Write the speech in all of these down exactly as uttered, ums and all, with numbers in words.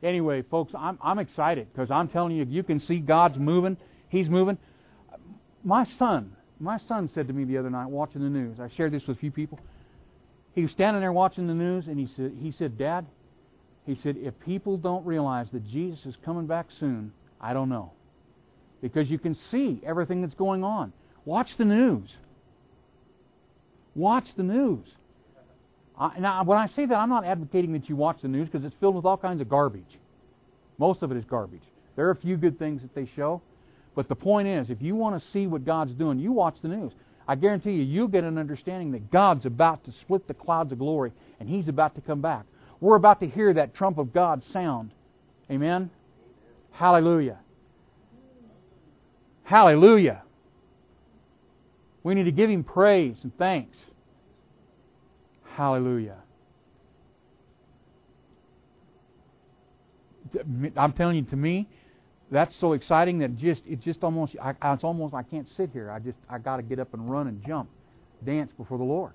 Anyway, folks, I'm I'm excited because I'm telling you, if you can see God's moving, He's moving. My son, my son said to me the other night watching the news. I shared this with a few people. He was standing there watching the news, and he said, he said, Dad, he said, if people don't realize that Jesus is coming back soon, I don't know. Because you can see everything that's going on. Watch the news. Watch the news. I, now, when I say that, I'm not advocating that you watch the news because it's filled with all kinds of garbage. Most of it is garbage. There are a few good things that they show. But the point is, if you want to see what God's doing, you watch the news. I guarantee you, you'll get an understanding that God's about to split the clouds of glory and He's about to come back. We're about to hear that trump of God sound. Amen? Hallelujah. Hallelujah. We need to give Him praise and thanks. Hallelujah. I'm telling you, to me, that's so exciting that just it just almost I, it's almost I can't sit here. I just I got to get up and run and jump, dance before the Lord.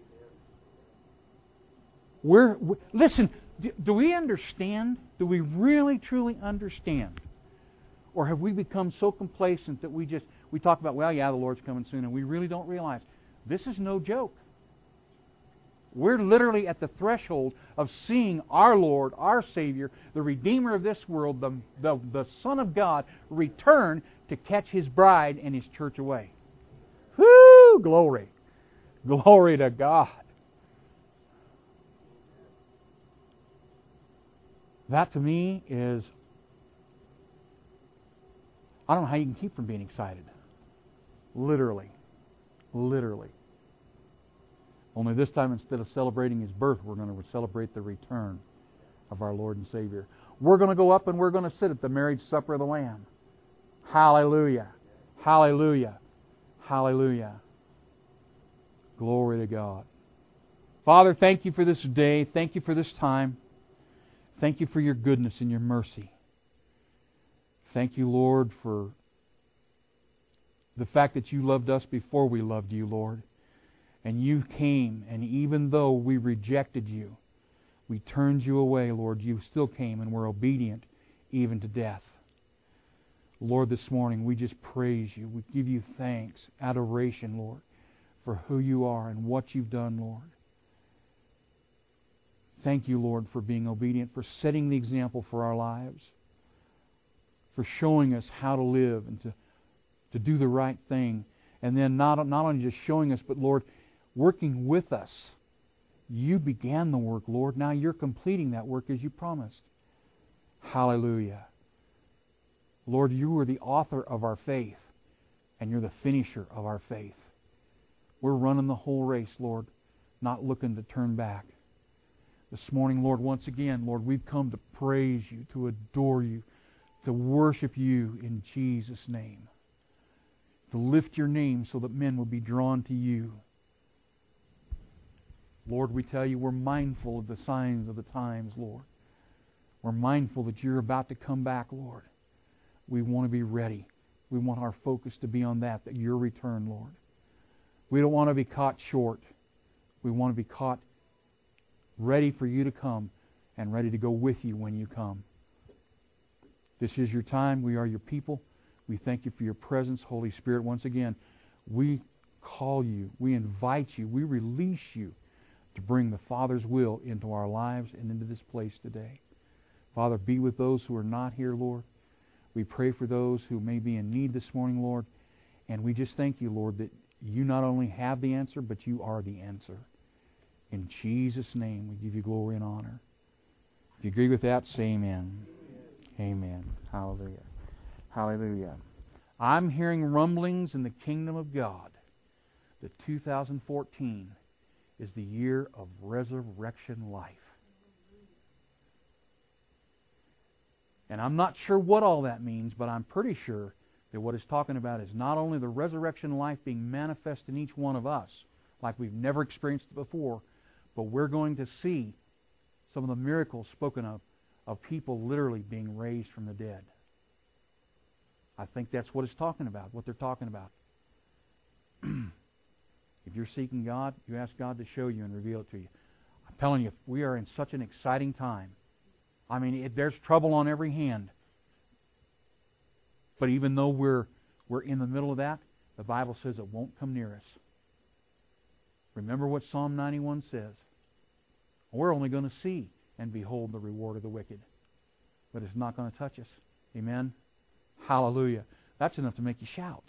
We're, we listen. Do, do we understand? Do we really truly understand, or have we become so complacent that we just we talk about, well, yeah, the Lord's coming soon, and we really don't realize this is no joke. We're literally at the threshold of seeing our Lord, our Savior, the Redeemer of this world, the, the, the Son of God, return to catch His bride and His church away. Whoo! Glory. Glory to God. That to me is... I don't know how you can keep from being excited. Literally. Literally. Only this time, instead of celebrating His birth, we're going to celebrate the return of our Lord and Savior. We're going to go up and we're going to sit at the marriage supper of the Lamb. Hallelujah. Hallelujah. Hallelujah. Glory to God. Father, thank You for this day. Thank You for this time. Thank You for Your goodness and Your mercy. Thank You, Lord, for the fact that You loved us before we loved You, Lord. And You came, and even though we rejected You, we turned You away, Lord, You still came and were obedient even to death. Lord, this morning we just praise You. We give You thanks, adoration, Lord, for who You are and what You've done, Lord. Thank You, Lord, for being obedient, for setting the example for our lives, for showing us how to live and to, to do the right thing. And then not, not only just showing us, but, Lord, working with us. You began the work, Lord. Now You're completing that work as You promised. Hallelujah. Lord, You are the author of our faith, and You're the finisher of our faith. We're running the whole race, Lord, not looking to turn back. This morning, Lord, once again, Lord, we've come to praise You, to adore You, to worship You in Jesus' name. To lift Your name so that men will be drawn to You. Lord, we tell You we're mindful of the signs of the times, Lord. We're mindful that You're about to come back, Lord. We want to be ready. We want our focus to be on that, that Your return, Lord. We don't want to be caught short. We want to be caught ready for You to come and ready to go with You when You come. This is Your time. We are Your people. We thank You for Your presence, Holy Spirit. Once again, we call You. We invite You. We release You to bring the Father's will into our lives and into this place today. Father, be with those who are not here, Lord. We pray for those who may be in need this morning, Lord. And we just thank You, Lord, that You not only have the answer, but You are the answer. In Jesus' name, we give You glory and honor. If you agree with that, say amen. Amen. Amen. Hallelujah. Hallelujah. I'm hearing rumblings in the kingdom of God that two thousand fourteen is the year of resurrection life. And I'm not sure what all that means, but I'm pretty sure that what it's talking about is not only the resurrection life being manifest in each one of us, like we've never experienced it before, but we're going to see some of the miracles spoken of, of people literally being raised from the dead. I think that's what it's talking about, what they're talking about. If you're seeking God, you ask God to show you and reveal it to you. I'm telling you, we are in such an exciting time. I mean, it, there's trouble on every hand. But even though we're we're in the middle of that, the Bible says it won't come near us. Remember what Psalm ninety-one says. We're only going to see and behold the reward of the wicked. But it's not going to touch us. Amen? Hallelujah. That's enough to make you shout.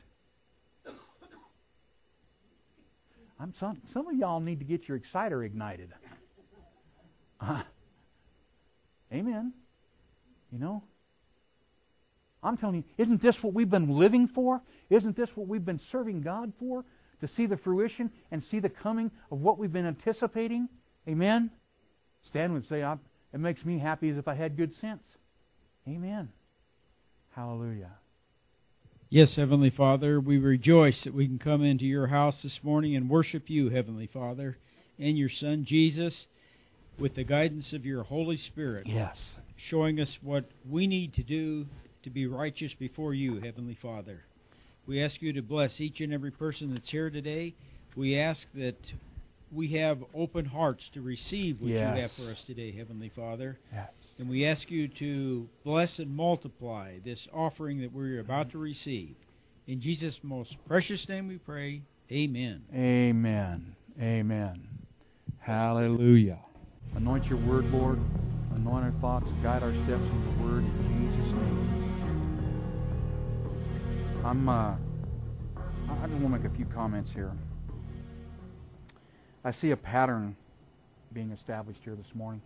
I'm some, some of y'all need to get your exciter ignited. Uh, amen. You know? I'm telling you, isn't this what we've been living for? Isn't this what we've been serving God for? To see the fruition and see the coming of what we've been anticipating? Amen? Stan would say, it makes me happy as if I had good sense. Amen. Hallelujah. Yes, Heavenly Father, we rejoice that we can come into your house this morning and worship you, Heavenly Father, and your Son, Jesus, with the guidance of your Holy Spirit. Yes. Showing us what we need to do to be righteous before you, Heavenly Father. We ask you to bless each and every person that's here today. We ask that we have open hearts to receive what yes. you have for us today, Heavenly Father. Yes. And we ask you to bless and multiply this offering that we're about to receive. In Jesus' most precious name we pray. Amen. Amen. Amen. Hallelujah. Anoint your word, Lord. Anoint our thoughts. Guide our steps in the word in Jesus' name. I'm, uh, I just want to make a few comments here. I see a pattern being established here this morning.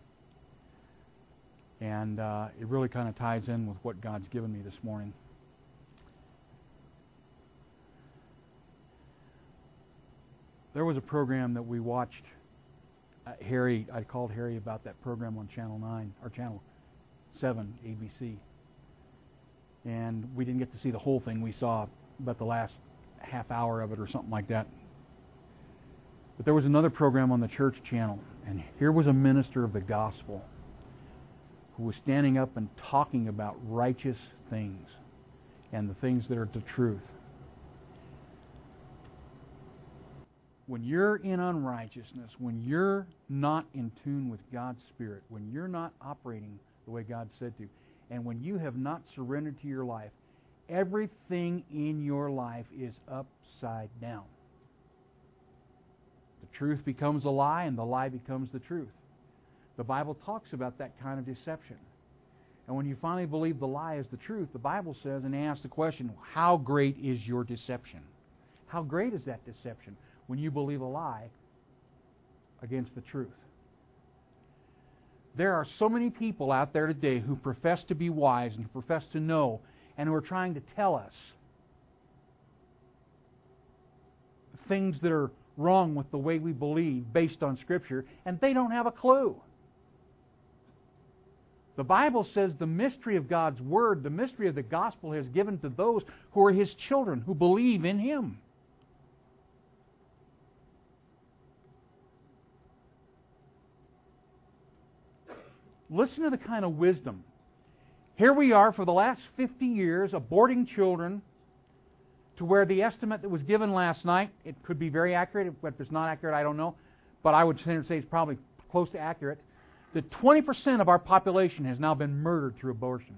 And uh, it really kind of ties in with what God's given me this morning. There was a program that we watched. Uh, Harry, I called Harry about that program on Channel nine, or Channel seven, A B C. And we didn't get to see the whole thing. We saw about the last half hour of it or something like that. But there was another program on the church channel. And here was a minister of the gospel who was standing up and talking about righteous things and the things that are the truth. When you're in unrighteousness, when you're not in tune with God's Spirit, when you're not operating the way God said to, and when you have not surrendered to your life, everything in your life is upside down. The truth becomes a lie, and the lie becomes the truth. The Bible talks about that kind of deception. And when you finally believe the lie is the truth, the Bible says, and asks the question, how great is your deception? How great is that deception when you believe a lie against the truth? There are so many people out there today who profess to be wise and who profess to know and who are trying to tell us things that are wrong with the way we believe based on Scripture, and they don't have a clue. The Bible says the mystery of God's Word, the mystery of the gospel, is given to those who are His children, who believe in Him. Listen to the kind of wisdom. Here we are for the last fifty years aborting children to where the estimate that was given last night, it could be very accurate. If it's not accurate, I don't know. But I would say it's probably close to accurate. That twenty percent of our population has now been murdered through abortion.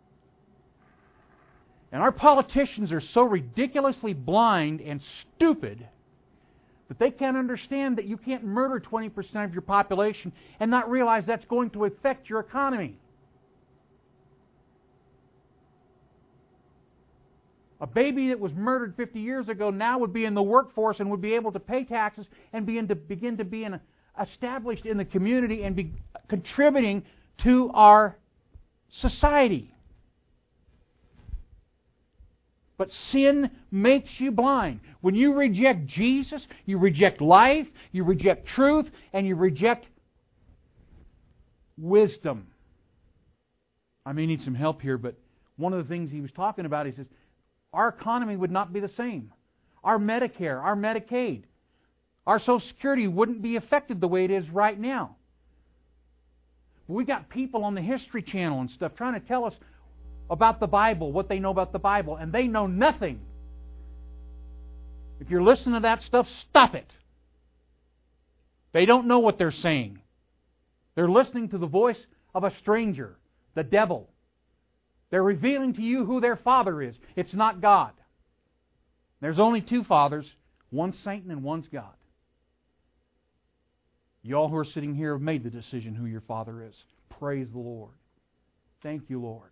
And our politicians are so ridiculously blind and stupid that they can't understand that you can't murder twenty percent of your population and not realize that's going to affect your economy. A baby that was murdered fifty years ago now would be in the workforce and would be able to pay taxes and begin to, begin to be in a, established in the community and be contributing to our society. But sin makes you blind. When you reject Jesus, you reject life, you reject truth, and you reject wisdom. I may need some help here, but one of the things he was talking about, he says, our economy would not be the same. Our Medicare, our Medicaid, our Social Security wouldn't be affected the way it is right now. We got people on the History Channel and stuff trying to tell us about the Bible, what they know about the Bible, and they know nothing. If you're listening to that stuff, stop it. They don't know what they're saying. They're listening to the voice of a stranger. the devil. They're revealing to you who their father is. It's not God. There's only two fathers. One's Satan and one's God. You all who are sitting here have made the decision who your father is. Praise the Lord. Thank you, Lord.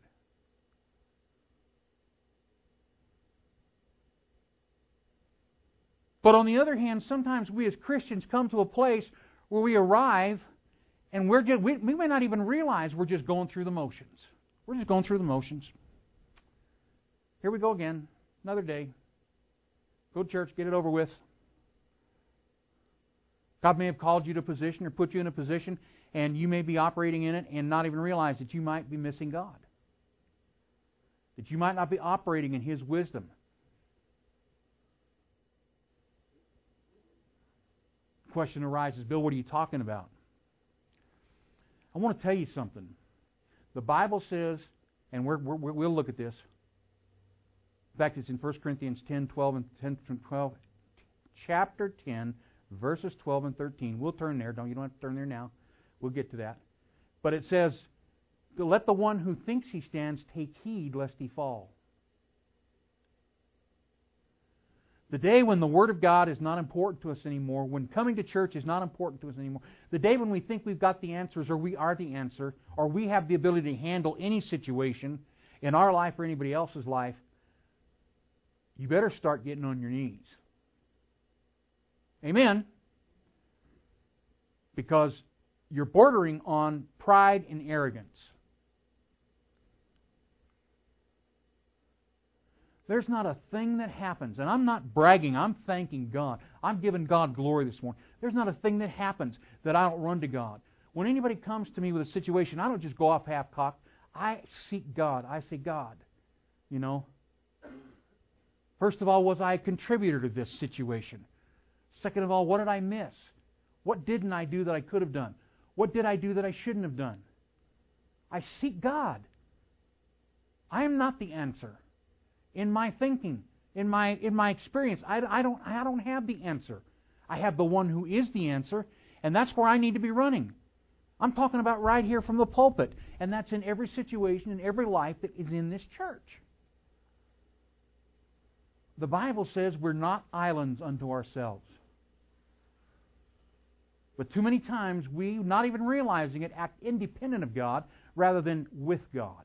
But on the other hand, sometimes we as Christians come to a place where we arrive and we're just, we, we may not even realize we're just going through the motions. We're just going through the motions. Here we go again. Another day. Go to church, get it over with. God may have called you to a position or put you in a position, and you may be operating in it and not even realize that you might be missing God. That you might not be operating in His wisdom. The question arises, Bill, what are you talking about? I want to tell you something. The Bible says, and we're, we're, we'll look at this. In fact, it's in First Corinthians ten, twelve, and ten, twelve, chapter ten, verses twelve and thirteen. We'll turn there. Don't you don't have to turn there now. We'll get to that. But it says, "Let the one who thinks he stands take heed lest he fall." The day when the Word of God is not important to us anymore, when coming to church is not important to us anymore, the day when we think we've got the answers or we are the answer, or we have the ability to handle any situation in our life or anybody else's life, you better start getting on your knees. Amen? Because you're bordering on pride and arrogance. There's not a thing that happens, and I'm not bragging, I'm thanking God. I'm giving God glory this morning. There's not a thing that happens that I don't run to God. When anybody comes to me with a situation, I don't just go off half-cocked. I seek God. I say, God, you know, first of all, was I a contributor to this situation? Second of all, what did I miss? What didn't I do that I could have done? What did I do that I shouldn't have done? I seek God. I am not the answer. In my thinking, in my in my experience, I, I don't I don't have the answer. I have the one who is the answer, and that's where I need to be running. I'm talking about right here from the pulpit, and that's in every situation, in every life that is in this church. The Bible says we're not islands unto ourselves. But too many times we, not even realizing it, act independent of God rather than with God.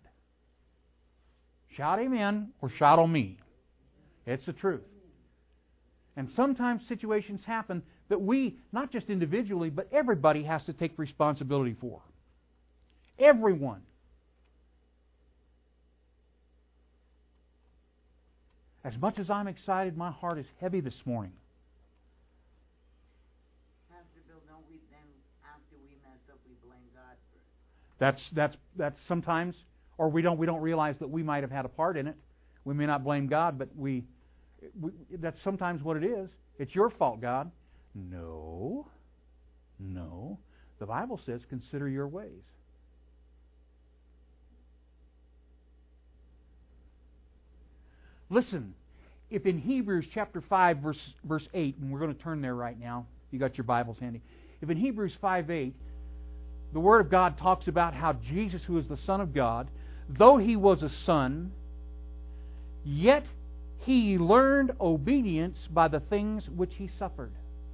Shout amen or shout on me. It's the truth. And sometimes situations happen that we, not just individually, but everybody has to take responsibility for. Everyone. As much as I'm excited, my heart is heavy this morning. Pastor Bill, don't we then, after we mess up, we blame God for it? That's that's that's sometimes, or we don't we don't realize that we might have had a part in it. We may not blame God, but we, we that's sometimes what it is. It's your fault, God. No, no. The Bible says, consider your ways. Listen, if in Hebrews chapter five, verse, verse eight, and we're going to turn there right now, you got your Bibles handy. If in Hebrews five eight, the Word of God talks about how Jesus, who is the Son of God, though He was a Son, yet He learned obedience by the things which He suffered.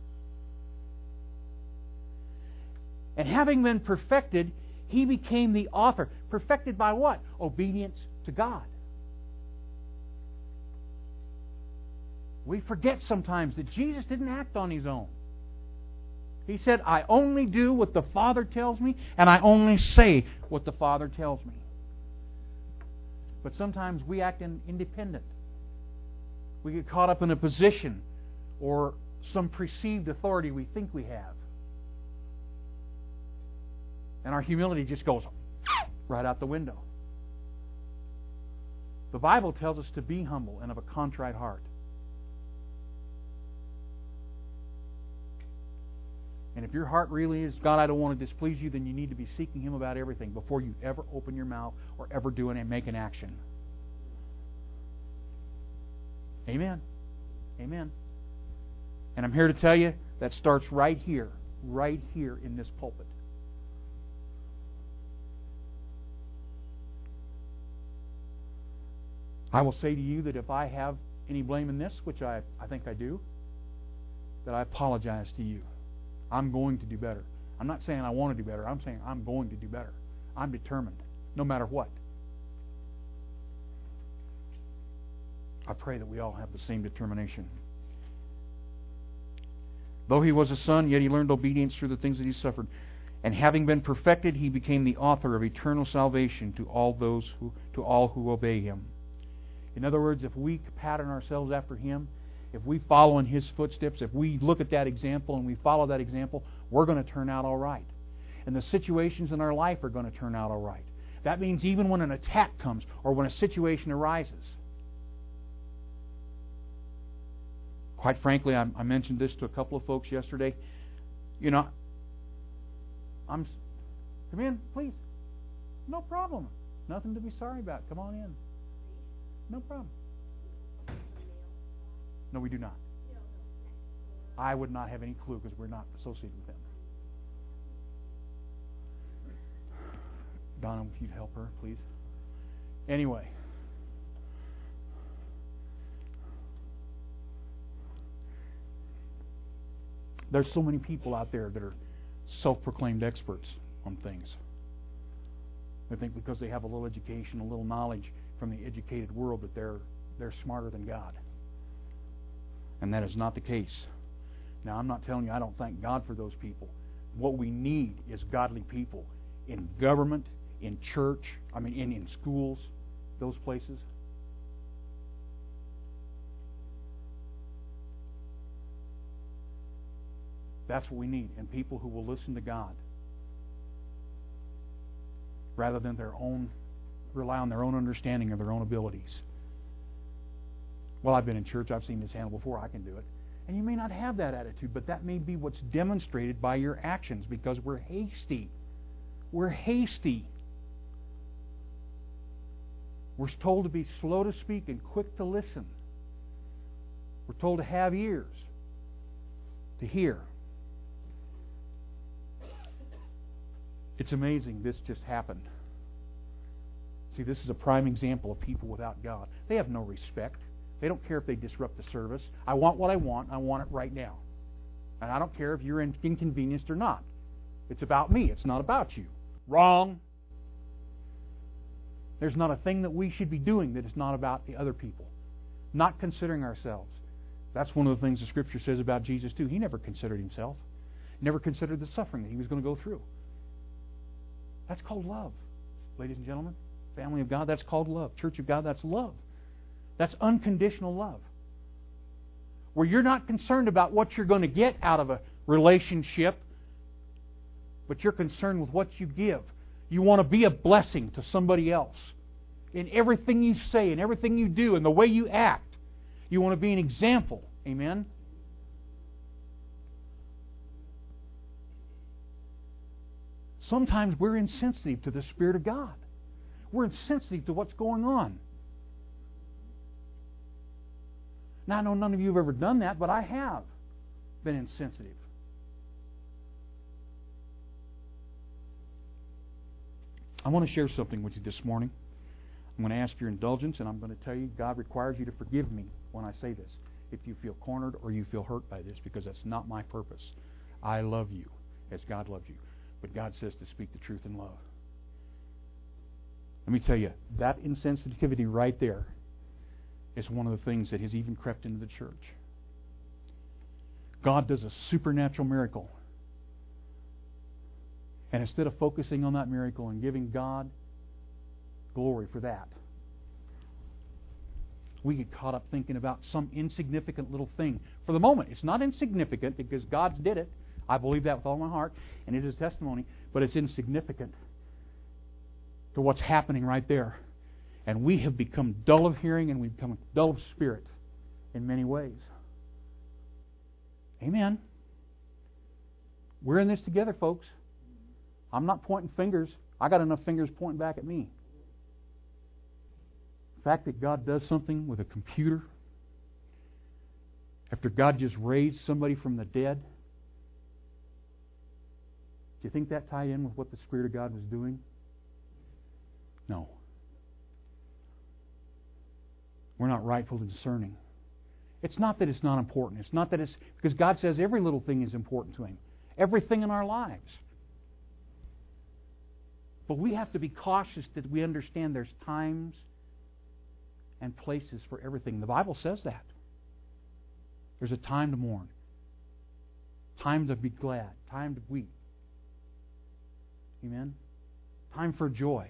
And having been perfected, He became the author. Perfected by what? Obedience to God. We forget sometimes that Jesus didn't act on His own. He said, I only do what the Father tells me, and I only say what the Father tells me. But sometimes we act in independent. We get caught up in a position or some perceived authority we think we have. And our humility just goes right out the window. The Bible tells us to be humble and of a contrite heart. And if your heart really is, God, I don't want to displease you, then you need to be seeking Him about everything before you ever open your mouth or ever do it and make an action. Amen. Amen. And I'm here to tell you, that starts right here, right here in this pulpit. I will say to you that if I have any blame in this, which I, I think I do, that I apologize to you. I'm going to do better. I'm not saying I want to do better. I'm saying I'm going to do better. I'm determined, no matter what. I pray that we all have the same determination. Though he was a son, yet he learned obedience through the things that he suffered. And having been perfected, he became the author of eternal salvation to all those who to all who obey him. In other words, if we pattern ourselves after him, if we follow in his footsteps, if we look at that example and we follow that example, we're going to turn out all right. And the situations in our life are going to turn out all right. That means even when an attack comes or when a situation arises. Quite frankly, I, I mentioned this to a couple of folks yesterday. You know, I'm, come in, please. No problem. Nothing to be sorry about. Come on in. No problem. No, we do not. I would not have any clue because we're not associated with them. Donna, if you'd help her, please. Anyway. There's so many people out there that are self-proclaimed experts on things. They think because they have a little education, a little knowledge from the educated world that they're they're smarter than God. And that is not the case. Now, I'm not telling you I don't thank God for those people. What we need is godly people in government, in church, I mean in, in schools, those places. That's what we need. And people who will listen to God rather than their own, rely on their own understanding or their own abilities. Well, I've been in church. I've seen this handled before. I can do it. And you may not have that attitude, but that may be what's demonstrated by your actions because we're hasty. We're hasty. We're told to be slow to speak and quick to listen. We're told to have ears to hear. It's amazing this just happened. See, this is a prime example of people without God. They have no respect. They don't care if they disrupt the service. I want what I want. I want it right now. And I don't care if you're inconvenienced or not. It's about me. It's not about you. Wrong. There's not a thing that we should be doing that is not about the other people. Not considering ourselves. That's one of the things the Scripture says about Jesus too. He never considered himself. Never considered the suffering that he was going to go through. That's called love. Ladies and gentlemen, family of God, that's called love. Church of God, that's love. That's unconditional love. Where you're not concerned about what you're going to get out of a relationship, but you're concerned with what you give. You want to be a blessing to somebody else. In everything you say, in everything you do, in the way you act. You want to be an example. Amen? Sometimes we're insensitive to the Spirit of God. We're insensitive to what's going on. Now, I know none of you have ever done that, but I have been insensitive. I want to share something with you this morning. I'm going to ask your indulgence, and I'm going to tell you God requires you to forgive me when I say this. If you feel cornered or you feel hurt by this, because that's not my purpose. I love you as God loves you. But God says to speak the truth in love. Let me tell you, that insensitivity right there is one of the things that has even crept into the church. God does a supernatural miracle. And instead of focusing on that miracle and giving God glory for that, we get caught up thinking about some insignificant little thing. For the moment, it's not insignificant because God did it. I believe that with all my heart, and it is testimony, but it's insignificant to what's happening right there. And we have become dull of hearing and we've become dull of spirit in many ways. Amen. We're in this together, folks. I'm not pointing fingers. I got enough fingers pointing back at me. The fact that God does something with a computer, after God just raised somebody from the dead, do you think that tied in with what the Spirit of God was doing? No. we're not rightful and discerning. It's not that it's not important. It's not that it's... Because God says every little thing is important to Him. Everything in our lives. But we have to be cautious that we understand there's times and places for everything. The Bible says that. There's a time to mourn. Time to be glad. Time to weep. Amen? Time for joy.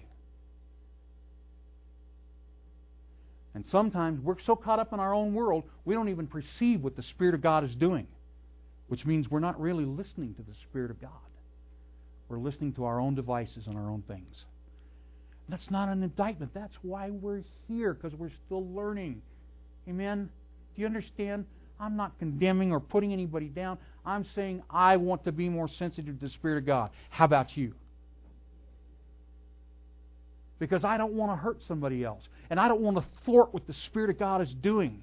And sometimes we're so caught up in our own world, we don't even perceive what the Spirit of God is doing. Which means we're not really listening to the Spirit of God. We're listening to our own devices and our own things. That's not an indictment. That's why we're here, because we're still learning. Amen? Do you understand? I'm not condemning or putting anybody down. I'm saying I want to be more sensitive to the Spirit of God. How about you? Because I don't want to hurt somebody else. And I don't want to thwart what the Spirit of God is doing.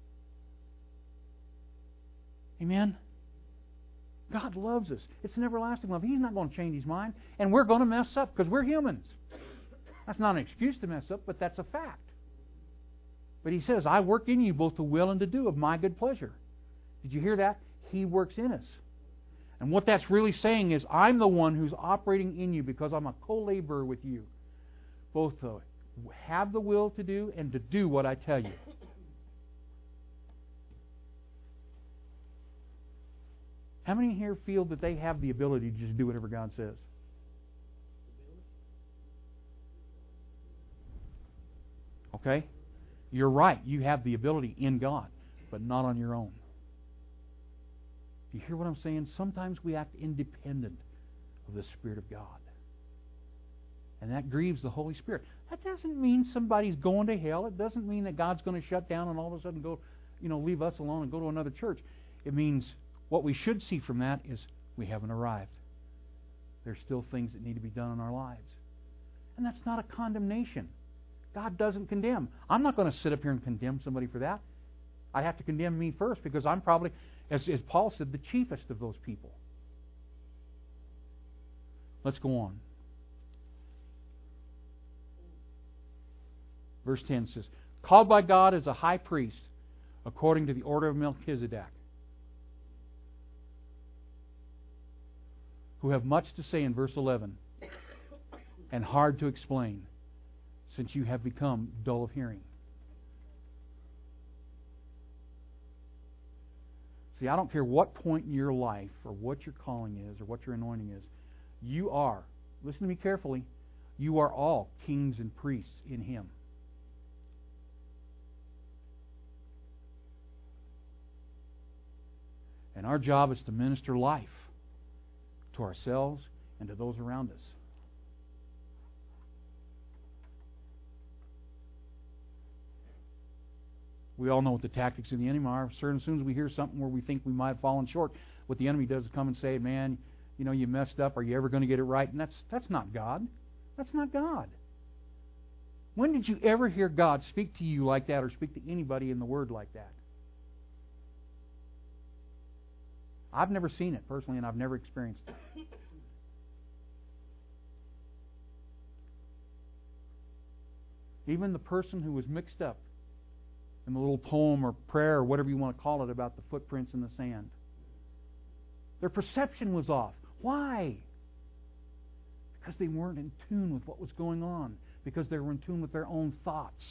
Amen? God loves us. It's an everlasting love. He's not going to change His mind. And we're going to mess up because we're humans. That's not an excuse to mess up, but that's a fact. But He says, I work in you both to will and to do of my good pleasure. Did you hear that? He works in us. And what that's really saying is, I'm the one who's operating in you because I'm a co-laborer with you. Both to have the will to do and to do what I tell you. How many here feel that they have the ability to just do whatever God says? Okay? You're right. You have the ability in God, but not on your own. Do you hear what I'm saying? Sometimes we act independent of the Spirit of God. And that grieves the Holy Spirit. That doesn't mean somebody's going to hell. It doesn't mean that God's going to shut down and all of a sudden go, you know, leave us alone and go to another church. It means what we should see from that is we haven't arrived. There's still things that need to be done in our lives. And that's not a condemnation. God doesn't condemn. I'm not going to sit up here and condemn somebody for that. I have to condemn me first because I'm probably, as, as Paul said, the chiefest of those people. Let's go on. Verse ten says, called by God as a high priest according to the order of Melchizedek, who have much to say in verse eleven, and hard to explain, since you have become dull of hearing. See, I don't care what point in your life, or what your calling is, or what your anointing is, you are, listen to me carefully, you are all kings and priests in Him. And our job is to minister life to ourselves and to those around us. We all know what the tactics of the enemy are. As soon as we hear something where we think we might have fallen short, what the enemy does is come and say, man, you know, you messed up. Are you ever going to get it right? And that's that's not God. That's not God. When did you ever hear God speak to you like that or speak to anybody in the Word like that? I've never seen it personally, and I've never experienced it. Even the person who was mixed up in the little poem or prayer or whatever you want to call it about the footprints in the sand, their perception was off. Why? Because they weren't in tune with what was going on. Because they were in tune with their own thoughts.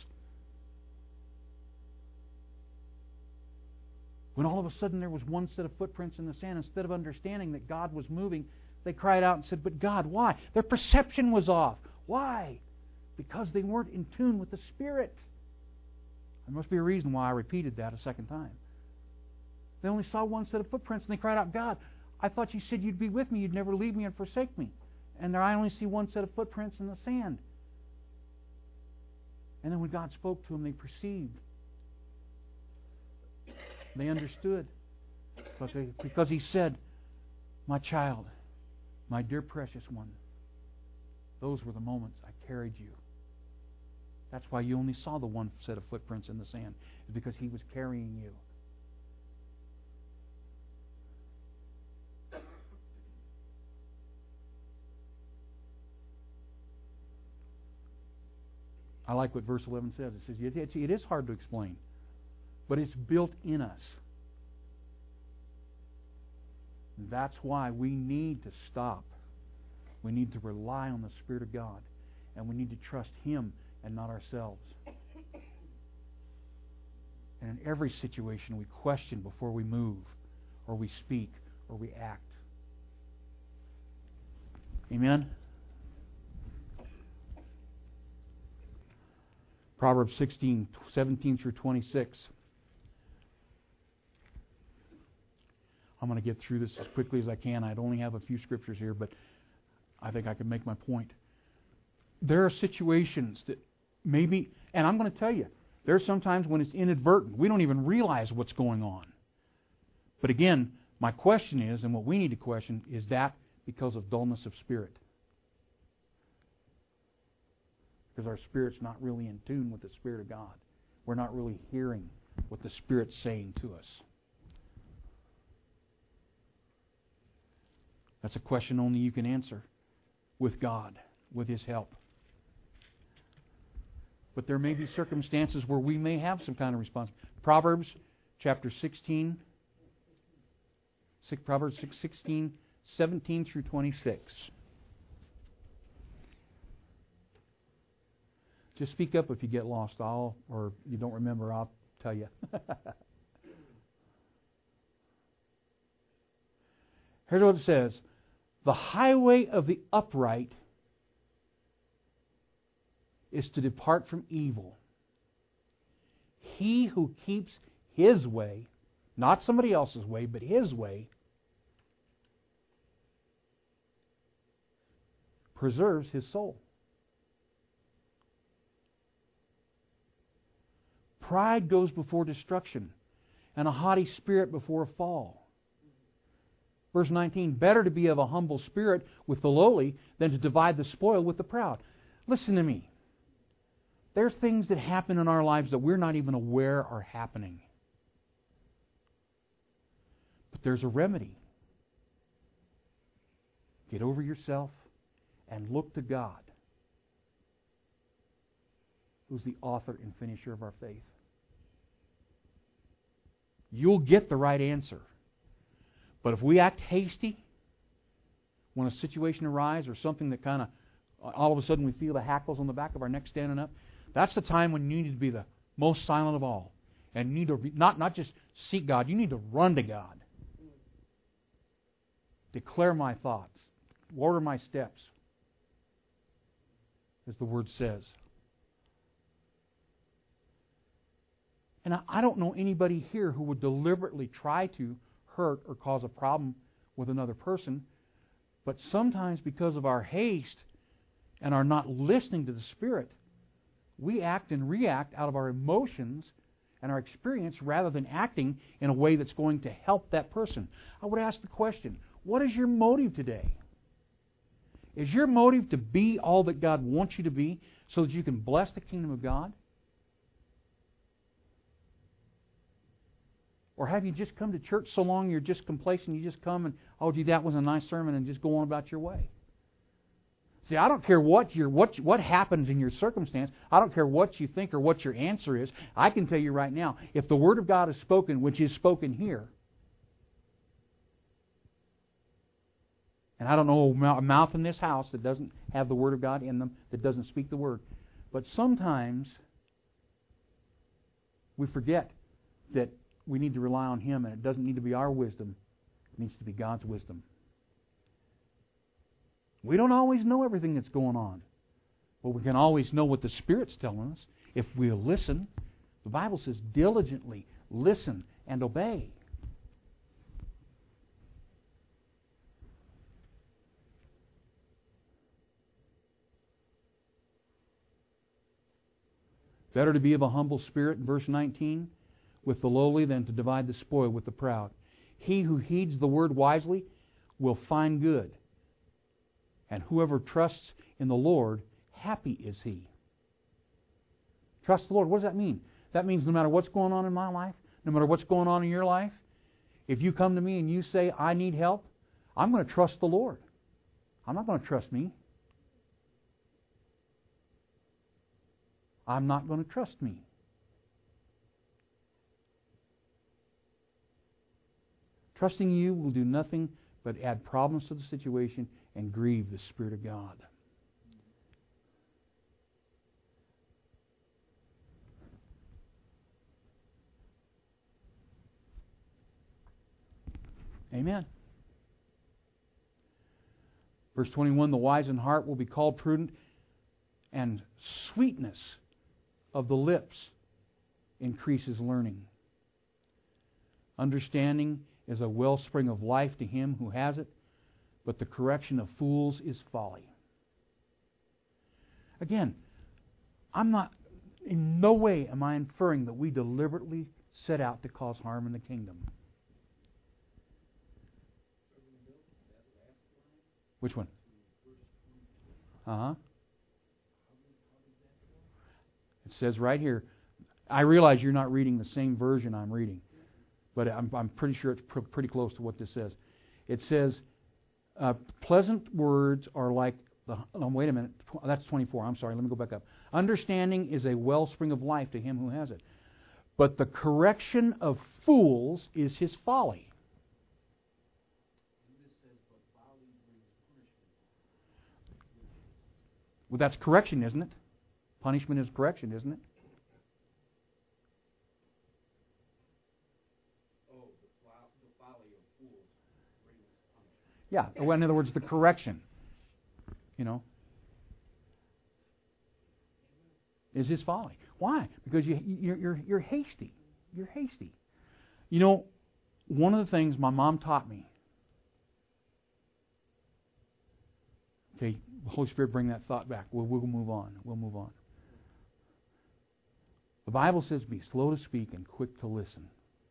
When all of a sudden there was one set of footprints in the sand, instead of understanding that God was moving, they cried out and said, but God, why? Their perception was off. Why? Because they weren't in tune with the Spirit. There must be a reason why I repeated that a second time. They only saw one set of footprints and they cried out, God, I thought you said you'd be with me, you'd never leave me and forsake me. And there I only see one set of footprints in the sand. And then when God spoke to them, they perceived. They understood. But they, because He said, my child, my dear precious one, those were the moments I carried you. That's why you only saw the one set of footprints in the sand. It's because He was carrying you. I like what verse eleven says. It says, it, it, it is hard to explain, but it's built in us. And that's why we need to stop. We need to rely on the Spirit of God. And we need to trust Him and not ourselves. And in every situation we question before we move, or we speak, or we act. Amen? Proverbs sixteen, seventeen through twenty-six. I'm going to get through this as quickly as I can. I'd only have a few scriptures here, but I think I can make my point. There are situations that maybe, and I'm going to tell you, there are sometimes when it's inadvertent. We don't even realize what's going on. But again, my question is, and what we need to question, is that because of dullness of spirit? Because our spirit's not really in tune with the Spirit of God. We're not really hearing what the Spirit's saying to us. That's a question only you can answer with God, with His help. But there may be circumstances where we may have some kind of response. Proverbs chapter sixteen, Proverbs sixteen, seventeen through twenty-six. Just speak up if you get lost, I'll, or you don't remember, I'll tell you. Here's what it says. The highway of the upright is to depart from evil. He who keeps his way, not somebody else's way, but his way, preserves his soul. Pride goes before destruction, and a haughty spirit before a fall. Verse nineteen, better to be of a humble spirit with the lowly than to divide the spoil with the proud. Listen to me. There's things that happen in our lives that we're not even aware are happening. But there's a remedy. Get over yourself and look to God, who's the author and finisher of our faith. You'll get the right answer. But if we act hasty when a situation arises or something that kind of, all of a sudden we feel the hackles on the back of our neck standing up, that's the time when you need to be the most silent of all. And you need to re- not, not just seek God, you need to run to God. Declare my thoughts. Order my steps. As the Word says. And I don't know anybody here who would deliberately try to hurt or cause a problem with another person. But sometimes because of our haste and our not listening to the Spirit, we act and react out of our emotions and our experience rather than acting in a way that's going to help that person. I would ask the question, what is your motive today? Is your motive to be all that God wants you to be so that you can bless the kingdom of God? Or have you just come to church so long you're just complacent, you just come and, oh gee, that was a nice sermon, and just go on about your way? See, I don't care what your what what happens in your circumstance. I don't care what you think or what your answer is. I can tell you right now, if the Word of God is spoken, which is spoken here, and I don't know a mouth in this house that doesn't have the Word of God in them, that doesn't speak the Word. But sometimes we forget that we need to rely on Him, and it doesn't need to be our wisdom. It needs to be God's wisdom. We don't always know everything that's going on. But we can always know what the Spirit's telling us if we'll listen. The Bible says, diligently listen and obey. Better to be of a humble spirit, in verse nineteen, with the lowly than to divide the spoil with the proud. He who heeds the word wisely will find good. And whoever trusts in the Lord, happy is he. Trust the Lord. What does that mean? That means no matter what's going on in my life, no matter what's going on in your life, if you come to me and you say, I need help, I'm going to trust the Lord. I'm not going to trust me. I'm not going to trust me. Trusting you will do nothing but add problems to the situation and grieve the Spirit of God. Amen. Verse twenty-one, the wise in heart will be called prudent, and sweetness of the lips increases learning. Understanding is a wellspring of life to him who has it, but the correction of fools is folly. Again, I'm not, in no way am I inferring that we deliberately set out to cause harm in the kingdom. Which one? Uh-huh. It says right here, I realize you're not reading the same version I'm reading, but I'm, I'm pretty sure it's pr- pretty close to what this says. It says, uh, pleasant words are like the... Oh, wait a minute. That's twenty-four. I'm sorry. Let me go back up. Understanding is a wellspring of life to him who has it, but the correction of fools is his folly. Well, that's correction, isn't it? Punishment is correction, isn't it? Oh, the folly of fools brings punishment. Yeah, well, in other words, the correction, you know, is his folly. Why? Because you, you're, you're, you're hasty. You're hasty. You know, one of the things my mom taught me, okay, the Holy Spirit bring that thought back. We'll, we'll move on. We'll move on. The Bible says, be slow to speak and quick to listen.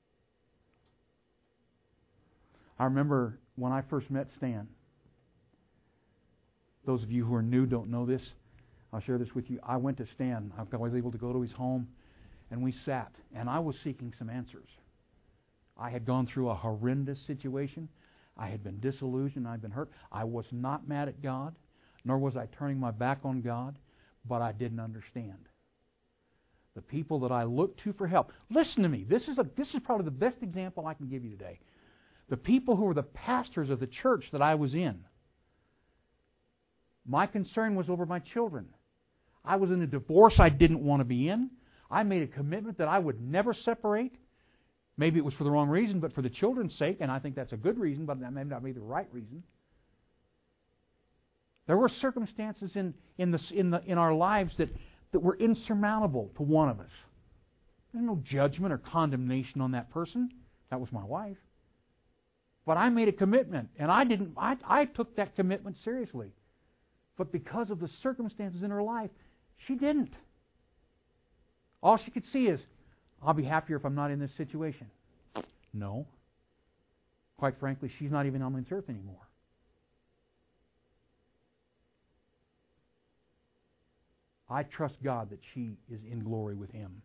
I remember when I first met Stan. Those of you who are new don't know this. I'll share this with you. I went to Stan. I was able to go to his home, and we sat, and I was seeking some answers. I had gone through a horrendous situation. I had been disillusioned. I'd been hurt. I was not mad at God, nor was I turning my back on God, but I didn't understand. The people that I looked to for help. Listen to me. This is a this is probably the best example I can give you today. The people who were the pastors of the church that I was in. My concern was over my children. I was in a divorce I didn't want to be in. I made a commitment that I would never separate. Maybe it was for the wrong reason, but for the children's sake, and I think that's a good reason, but that may not be the right reason. There were circumstances in in the in the in our lives that, that were insurmountable to one of us. There's no judgment or condemnation on that person. That was my wife. But I made a commitment, and I didn't. I I took that commitment seriously. But because of the circumstances in her life, she didn't. All she could see is, I'll be happier if I'm not in this situation. No. Quite frankly, she's not even on this earth anymore. I trust God that she is in glory with Him.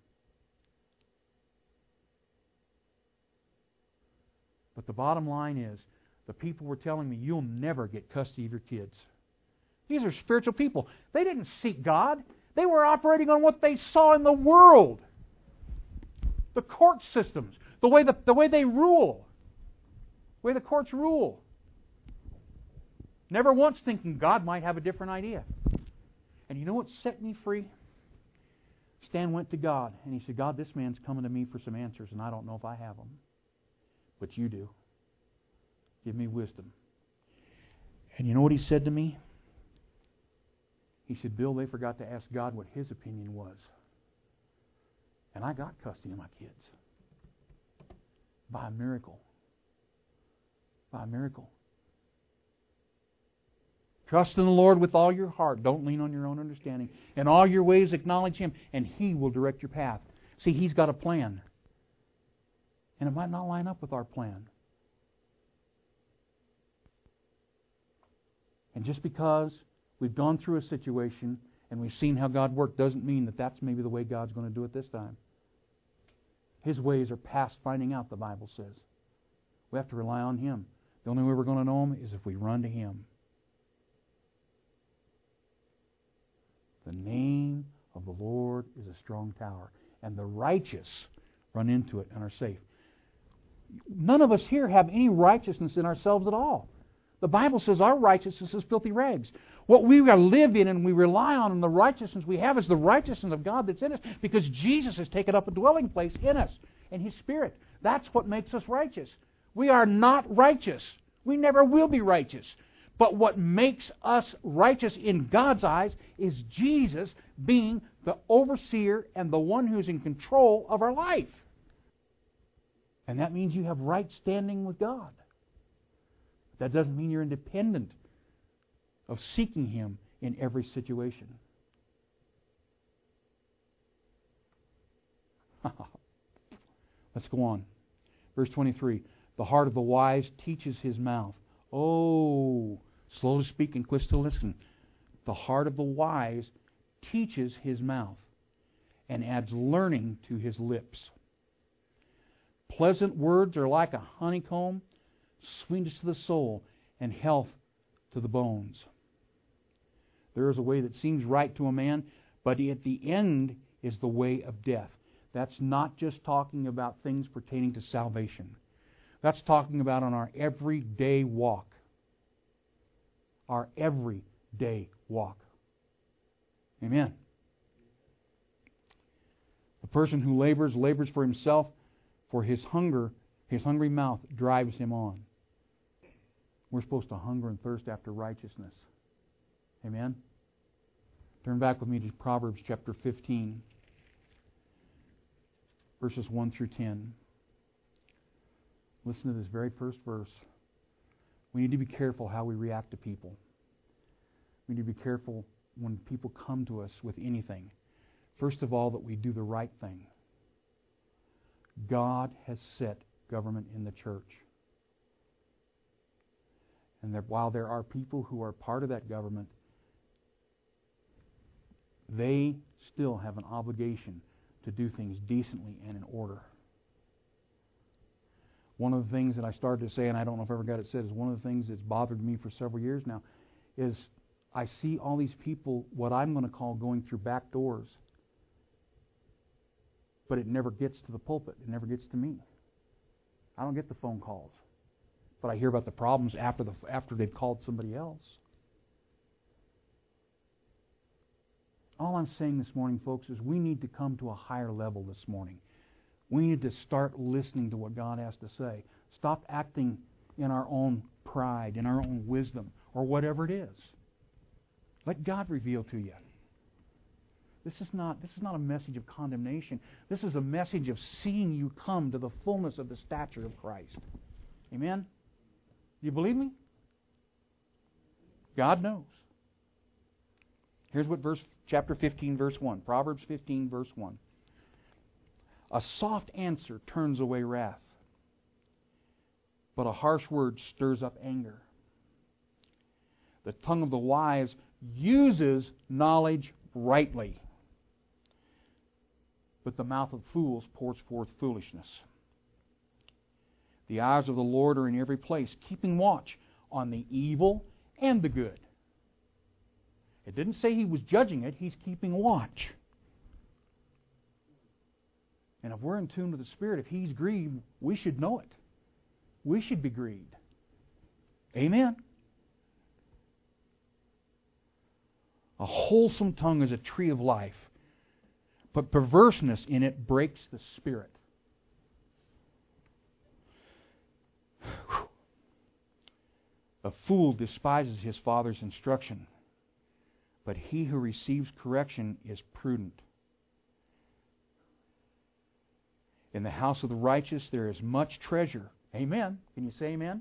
But the bottom line is, the people were telling me, you'll never get custody of your kids. These are spiritual people. They didn't seek God. They were operating on what they saw in the world. The court systems, the way the, the way they rule, the way the courts rule. Never once thinking God might have a different idea. And you know what set me free? Stan went to God, and he said, God, this man's coming to me for some answers, and I don't know if I have them. But you do. Give me wisdom. And you know what he said to me? He said, Bill, they forgot to ask God what His opinion was. And I got custody of my kids. By a miracle. By a miracle. Trust in the Lord with all your heart. Don't lean on your own understanding. In all your ways acknowledge Him, and He will direct your path. See, He's got a plan. And it might not line up with our plan. And just because we've gone through a situation and we've seen how God worked doesn't mean that that's maybe the way God's going to do it this time. His ways are past finding out, the Bible says. We have to rely on Him. The only way we're going to know Him is if we run to Him. The name of the Lord is a strong tower, and the righteous run into it and are safe. None of us here have any righteousness in ourselves at all. The Bible says our righteousness is filthy rags. What we live in and we rely on and the righteousness we have is the righteousness of God that's in us, because Jesus has taken up a dwelling place in us and His Spirit. That's what makes us righteous. We are not righteous. We never will be righteous. But what makes us righteous in God's eyes is Jesus being the overseer and the one who's in control of our life. And that means you have right standing with God. That doesn't mean you're independent of seeking Him in every situation. Let's go on. Verse twenty-three. The heart of the wise teaches his mouth. Oh, slow to speak and quick to listen. The heart of the wise teaches his mouth and adds learning to his lips. Pleasant words are like a honeycomb, sweetness to the soul, and health to the bones. There is a way that seems right to a man, but at the end is the way of death. That's not just talking about things pertaining to salvation. That's talking about on our everyday walk. Our everyday walk. Amen. The person who labors, labors for himself, for his hunger, his hungry mouth drives him on. We're supposed to hunger and thirst after righteousness. Amen? Turn back with me to Proverbs chapter fifteen, verses one through ten. Listen to this very first verse. We need to be careful how we react to people. We need to be careful when people come to us with anything. First of all, that we do the right thing. God has set government in the church. And that while there are people who are part of that government, they still have an obligation to do things decently and in order. One of the things that I started to say, and I don't know if I ever got it said, is one of the things that's bothered me for several years now, is I see all these people, what I'm going to call going through back doors, but it never gets to the pulpit. It never gets to me. I don't get the phone calls. But I hear about the problems after the after they've called somebody else. All I'm saying this morning, folks, is we need to come to a higher level this morning. We need to start listening to what God has to say. Stop acting in our own pride, in our own wisdom, or whatever it is. Let God reveal to you. This is not, this is not a message of condemnation. This is a message of seeing you come to the fullness of the stature of Christ. Amen? Do you believe me? God knows. Here's what verse chapter fifteen, verse one. Proverbs fifteen, verse one. A soft answer turns away wrath, but a harsh word stirs up anger. The tongue of the wise uses knowledge rightly, but the mouth of fools pours forth foolishness. The eyes of the Lord are in every place, keeping watch on the evil and the good. It didn't say He was judging it, He's keeping watch. And if we're in tune with the Spirit, if He's grieved, we should know it. We should be grieved. Amen. A wholesome tongue is a tree of life, but perverseness in it breaks the spirit. A fool despises his father's instruction, but he who receives correction is prudent. In the house of the righteous there is much treasure. Amen. Can you say amen?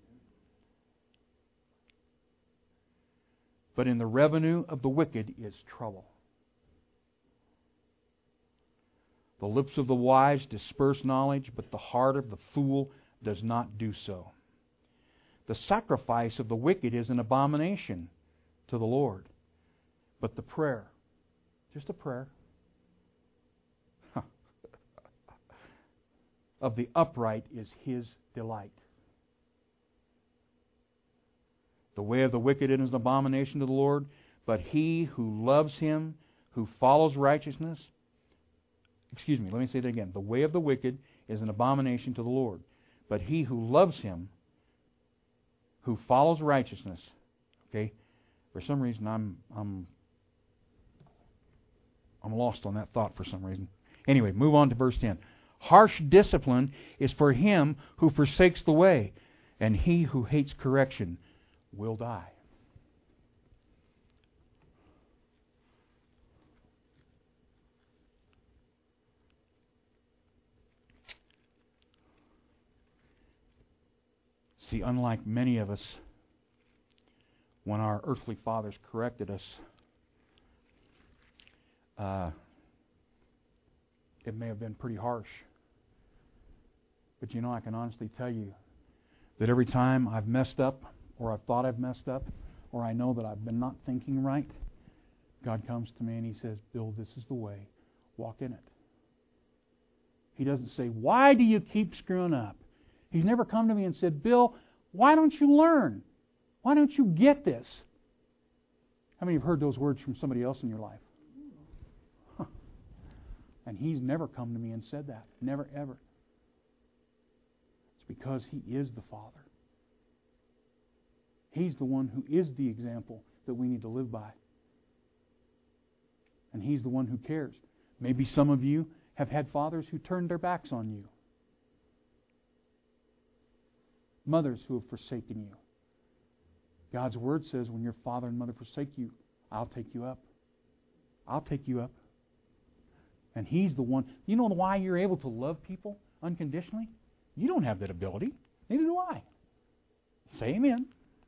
But in the revenue of the wicked is trouble. The lips of the wise disperse knowledge, but the heart of the fool does not do so. The sacrifice of the wicked is an abomination to the Lord, but the prayer, just a prayer, of the upright is His delight. The way of the wicked is an abomination to the Lord, but he who loves Him, who follows righteousness, excuse me, let me say that again. The way of the wicked is an abomination to the Lord. But he who loves Him, who follows righteousness, okay, for some reason I'm I'm I'm lost on that thought for some reason. Anyway, move on to verse ten. Harsh discipline is for him who forsakes the way, and he who hates correction will die. See, unlike many of us, when our earthly fathers corrected us, uh, it may have been pretty harsh. But you know, I can honestly tell you that every time I've messed up, or I've thought I've messed up, or I know that I've been not thinking right, God comes to me and He says, Bill, this is the way. Walk in it. He doesn't say, why do you keep screwing up? He's never come to me and said, Bill, why don't you learn? Why don't you get this? How many have heard those words from somebody else in your life? Huh. And He's never come to me and said that. Never, ever. It's because He is the Father. He's the one who is the example that we need to live by. And He's the one who cares. Maybe some of you have had fathers who turned their backs on you. Mothers who have forsaken you. God's Word says, when your father and mother forsake you, I'll take you up. I'll take you up. And He's the one. You know why you're able to love people unconditionally? You don't have that ability. Neither do I. Say amen.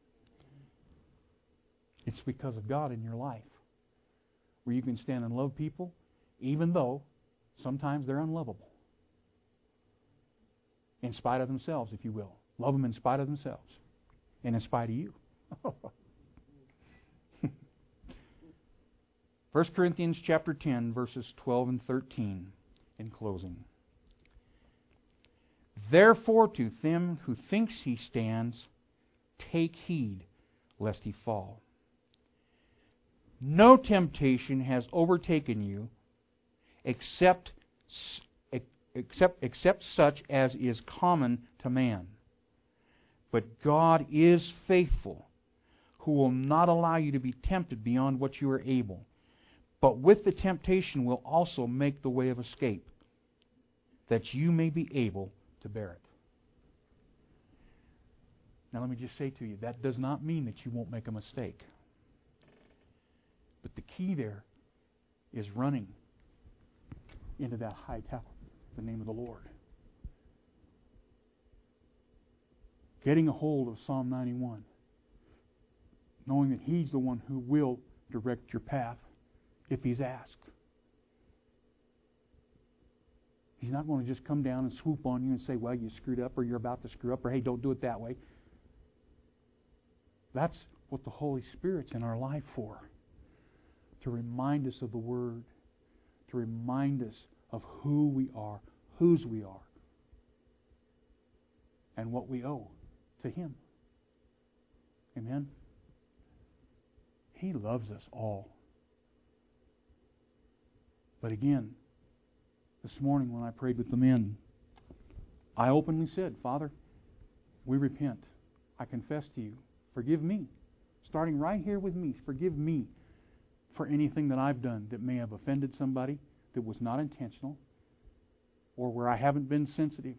It's because of God in your life, where you can stand and love people, even though sometimes they're unlovable. In spite of themselves, if you will. Love them in spite of themselves. And in spite of you. First Corinthians chapter ten, verses twelve and thirteen, in closing. Therefore to him who thinks he stands, take heed lest he fall. No temptation has overtaken you except except except such as is common to man. But God is faithful, who will not allow you to be tempted beyond what you are able, but with the temptation will also make the way of escape, that you may be able to bear it. Now let me just say to you, that does not mean that you won't make a mistake. But the key there is running into that high tower, the name of the Lord. Getting a hold of Psalm ninety-one. Knowing that He's the one who will direct your path if He's asked. He's not going to just come down and swoop on you and say, well, you screwed up, or you're about to screw up, or hey, don't do it that way. That's what the Holy Spirit's in our life for. To remind us of the Word. To remind us of who we are, whose we are, and what we owe to Him. Amen? He loves us all. But again, this morning when I prayed with the men, I openly said, Father, we repent. I confess to you. Forgive me. Starting right here with me. Forgive me for anything that I've done that may have offended somebody, that was not intentional, or where I haven't been sensitive.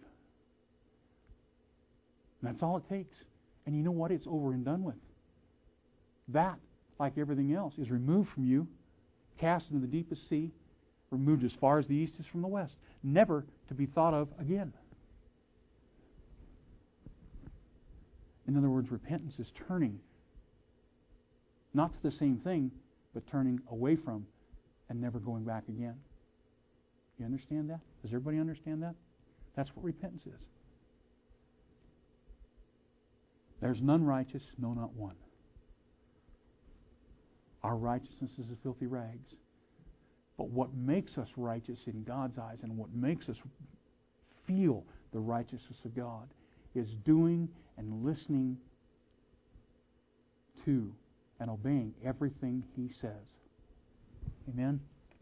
And that's all it takes. And you know what? It's over and done with. That, like everything else, is removed from you, cast into the deepest sea, removed as far as the east is from the west, never to be thought of again. In other words, repentance is turning, not to the same thing, but turning away from and never going back again. You understand that? Does everybody understand that? That's what repentance is. There's none righteous, no, not one. Our righteousness is as filthy rags. But what makes us righteous in God's eyes, and what makes us feel the righteousness of God, is doing and listening to and obeying everything He says. Amen?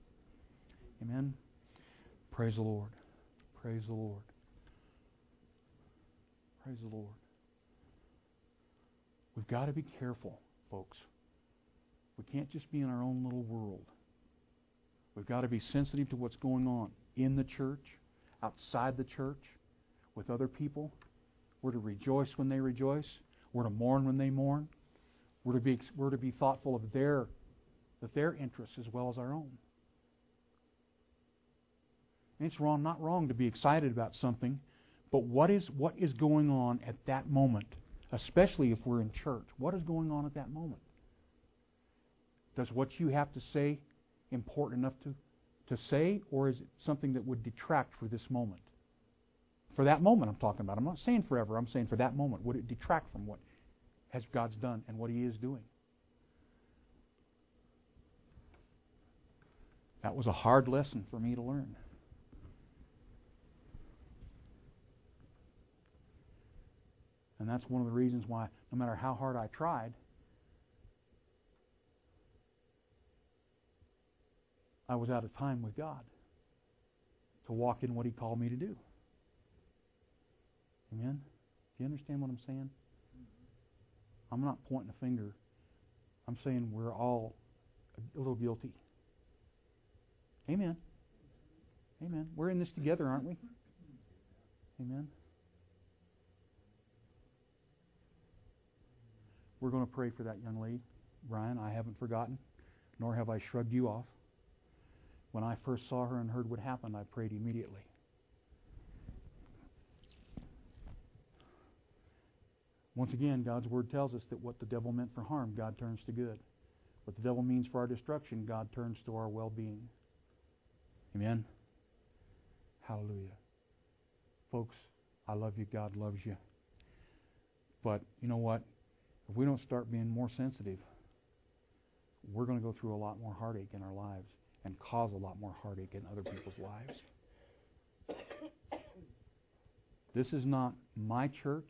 Amen. Praise the Lord. Praise the Lord. Praise the Lord. We've got to be careful, folks. We can't just be in our own little world. We've got to be sensitive to what's going on in the church, outside the church, with other people. We're to rejoice when they rejoice. We're to mourn when they mourn. We're to be we're to be thoughtful of their of their interests as well as our own. And it's wrong, not wrong to be excited about something, but what is what is going on at that moment, especially if we're in church? What is going on at that moment? Does what you have to say important enough to, to say, or is it something that would detract for this moment? For that moment I'm talking about. I'm not saying forever. I'm saying for that moment. Would it detract from what has God's done and what He is doing? That was a hard lesson for me to learn. And that's one of the reasons why, no matter how hard I tried, I was out of time with God to walk in what He called me to do. Amen? Do you understand what I'm saying? I'm not pointing a finger. I'm saying we're all a little guilty. Amen. Amen. We're in this together, aren't we? Amen. We're going to pray for that young lady. Brian, I haven't forgotten, nor have I shrugged you off. When I first saw her and heard what happened, I prayed immediately. Once again, God's Word tells us that what the devil meant for harm, God turns to good. What the devil means for our destruction, God turns to our well-being. Amen? Hallelujah. Folks, I love you. God loves you. But you know what? If we don't start being more sensitive, we're going to go through a lot more heartache in our lives and cause a lot more heartache in other people's lives. This is not my church.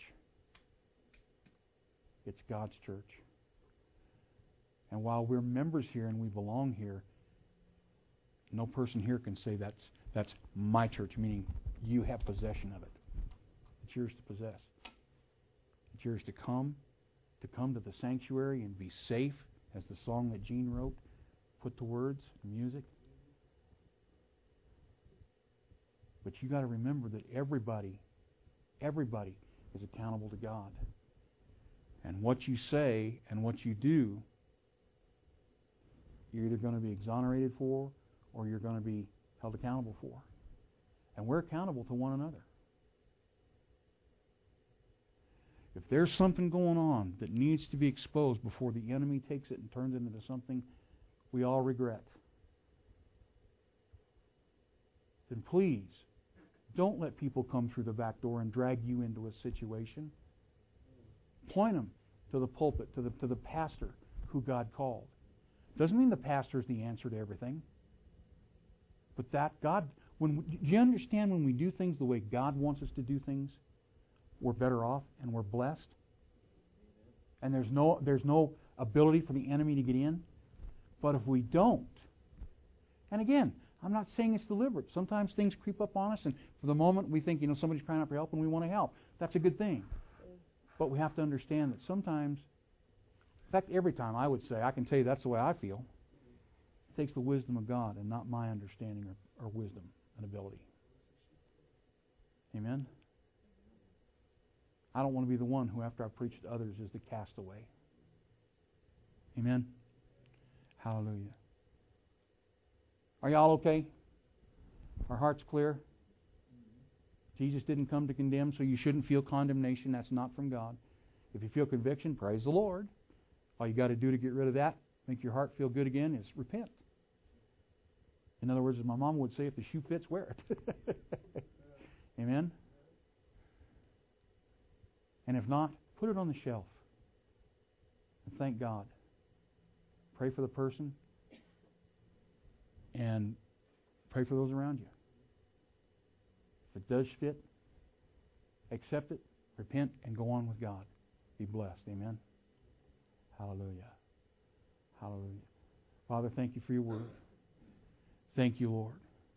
It's God's church. And while we're members here and we belong here, no person here can say that's that's my church, meaning you have possession of it. It's yours to possess. It's yours to come, to come to the sanctuary and be safe, as the song that Gene wrote, put to words, music. But you got to remember that everybody, everybody is accountable to God. And what you say and what you do, you're either going to be exonerated for or you're going to be held accountable for. And we're accountable to one another. If there's something going on that needs to be exposed before the enemy takes it and turns it into something we all regret, then please don't let people come through the back door and drag you into a situation. Point them to the pulpit, to the to the pastor who God called. Doesn't mean the pastor is the answer to everything. But that God, when we, do you understand when we do things the way God wants us to do things, we're better off and we're blessed. And there's no there's no ability for the enemy to get in. But if we don't, and again, I'm not saying it's deliberate. Sometimes things creep up on us, and for the moment we think, you know, somebody's crying out for help and we want to help. That's a good thing. But we have to understand that sometimes, in fact, every time I would say, I can tell you that's the way I feel. It takes the wisdom of God and not my understanding or, or wisdom and ability. Amen? I don't want to be the one who, after I preach to others, is the castaway. Amen? Hallelujah. Are y'all okay? Our hearts clear? Jesus didn't come to condemn, so you shouldn't feel condemnation. That's not from God. If you feel conviction, praise the Lord. All you got to do to get rid of that, make your heart feel good again, is repent. In other words, as my mom would say, if the shoe fits, wear it. Amen? And if not, put it on the shelf. And thank God. Pray for the person. And pray for those around you. If it does fit, accept it, repent, and go on with God. Be blessed. Amen? Hallelujah. Hallelujah. Father, thank you for your word. Thank you, Lord.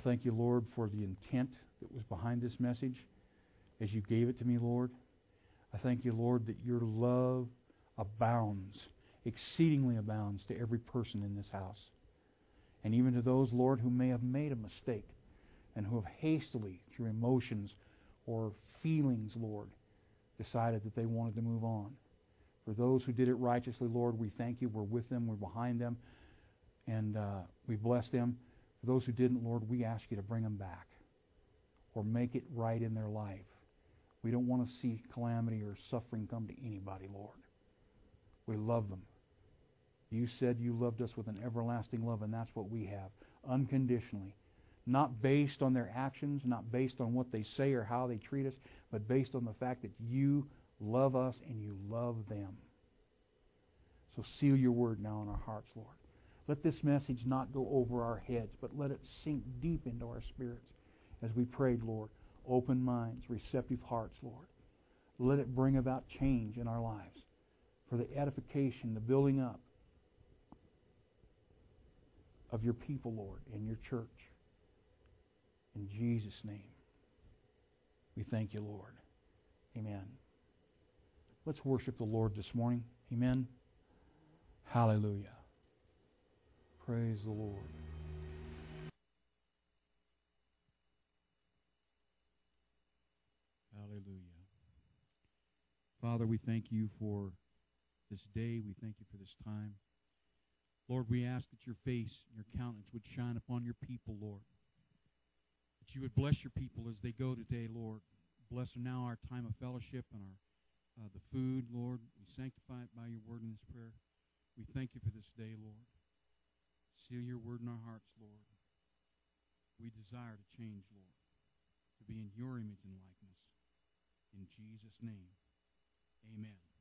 thank you, Lord, for the intent that was behind this message as you gave it to me, Lord. I thank you, Lord, that your love abounds, exceedingly abounds to every person in this house. And even to those, Lord, who may have made a mistake and who have hastily, through emotions or feelings, Lord, decided that they wanted to move on. For those who did it righteously, Lord, we thank you. We're with them. We're behind them. And uh, we bless them. For those who didn't, Lord, we ask you to bring them back or make it right in their life. We don't want to see calamity or suffering come to anybody, Lord. We love them. You said you loved us with an everlasting love, and that's what we have, unconditionally. Not based on their actions, not based on what they say or how they treat us, but based on the fact that you love us and you love them. So seal your word now in our hearts, Lord. Let this message not go over our heads, but let it sink deep into our spirits as we prayed, Lord. Open minds, receptive hearts, Lord. Let it bring about change in our lives for the edification, the building up of your people, Lord, and your church. In Jesus' name, we thank you, Lord. Amen. Let's worship the Lord this morning. Amen. Hallelujah. Praise the Lord. Hallelujah. Father, we thank you for this day. We thank you for this time. Lord, we ask that your face and your countenance would shine upon your people, Lord. That you would bless your people as they go today, Lord. Bless now our time of fellowship and our uh, the food, Lord. We sanctify it by your word in this prayer. We thank you for this day, Lord. Seal your word in our hearts, Lord. We desire to change, Lord, to be in your image and likeness. In Jesus' name, amen.